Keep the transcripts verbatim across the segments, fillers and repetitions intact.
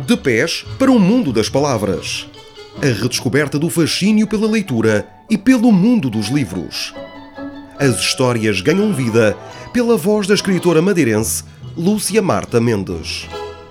De pés para o mundo das palavras. A redescoberta do fascínio pela leitura e pelo mundo dos livros. As histórias ganham vida pela voz da escritora madeirense Lúcia Marta Mendes.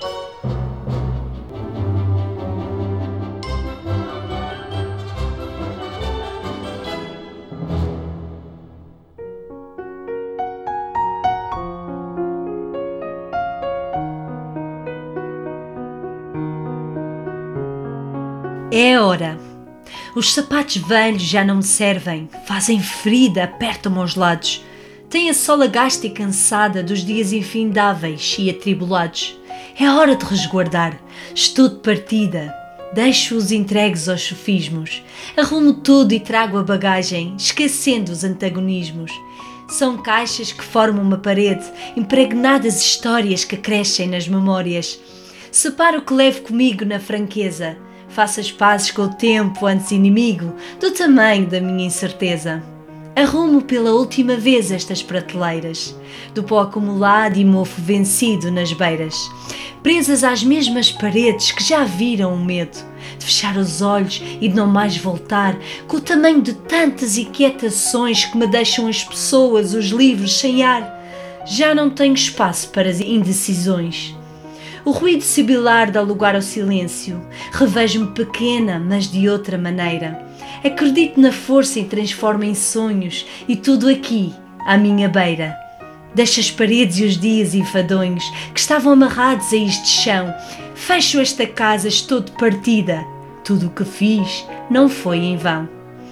É hora. Os sapatos velhos já não me servem, fazem ferida, apertam-me aos lados. Tenho a sola gasta e cansada dos dias infindáveis e atribulados. É hora de resguardar, estou de partida. Deixo-os entregues aos sofismos. Arrumo tudo e trago a bagagem, esquecendo os antagonismos. São caixas que formam uma parede, impregnadas histórias que crescem nas memórias. Separo o que levo comigo na franqueza. Faço as pazes com o tempo antes inimigo do tamanho da minha incerteza. Arrumo pela última vez estas prateleiras, do pó acumulado e mofo vencido nas beiras, presas às mesmas paredes que já viram o medo de fechar os olhos e de não mais voltar, com o tamanho de tantas inquietações que me deixam as pessoas, os livros sem ar. Já não tenho espaço para as indecisões. O ruído sibilar dá lugar ao silêncio. Revejo-me pequena, mas de outra maneira. Acredito na força e transformo em sonhos, e tudo aqui, à minha beira. Deixo as paredes e os dias enfadonhos que estavam amarrados a este chão. Fecho esta casa, estou de partida. Tudo o que fiz não foi em vão.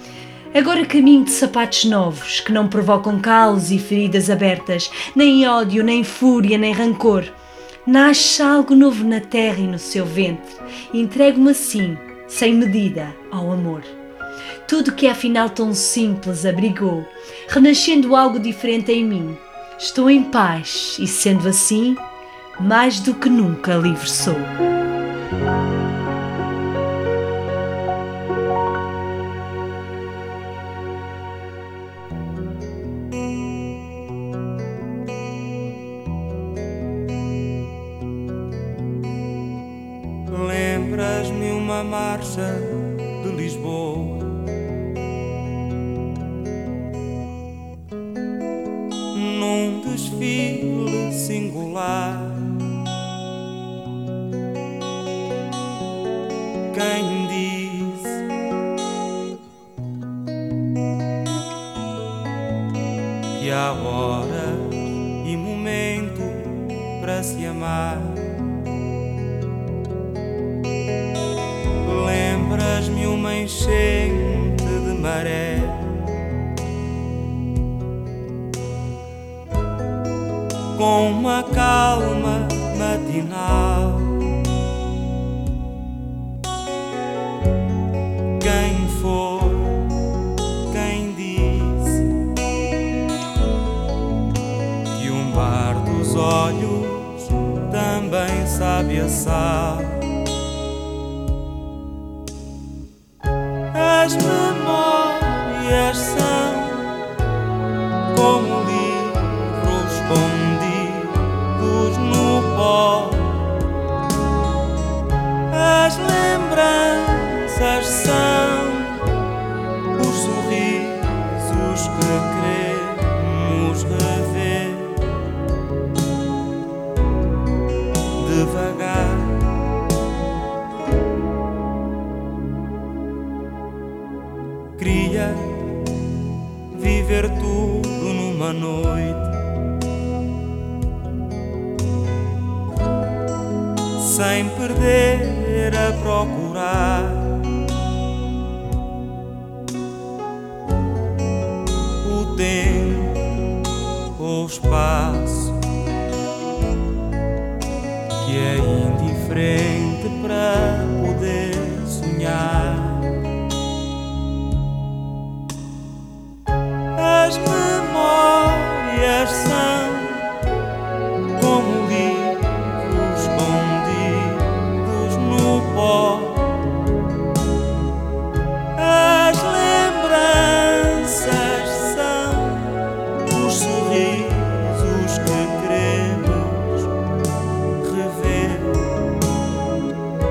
Agora caminho de sapatos novos, que não provocam calos e feridas abertas, nem ódio, nem fúria, nem rancor. Nasce algo novo na terra e no seu ventre, e entrego-me assim, sem medida, ao amor. Tudo que afinal tão simples abrigou, renascendo algo diferente em mim. Estou em paz e, sendo assim, mais do que nunca livre sou. Lembras-me uma marcha de Lisboa, num desfile singular. Quem disse que há horas e momento para se amar? Lembras-me uma enchente de maré, com uma calma matinal. Quem foi, quem disse que um bar dos olhos também sabe a sal? As memórias são como livros escondidos no pó. As lembranças são os sorrisos que queremos rever devagar. Queria viver tudo numa noite, sem perder a procurar o tempo ou o espaço que é indiferente para poder sonhar. As memórias são como livros escondidos no pó. As lembranças são os sorrisos que queremos rever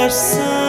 coração.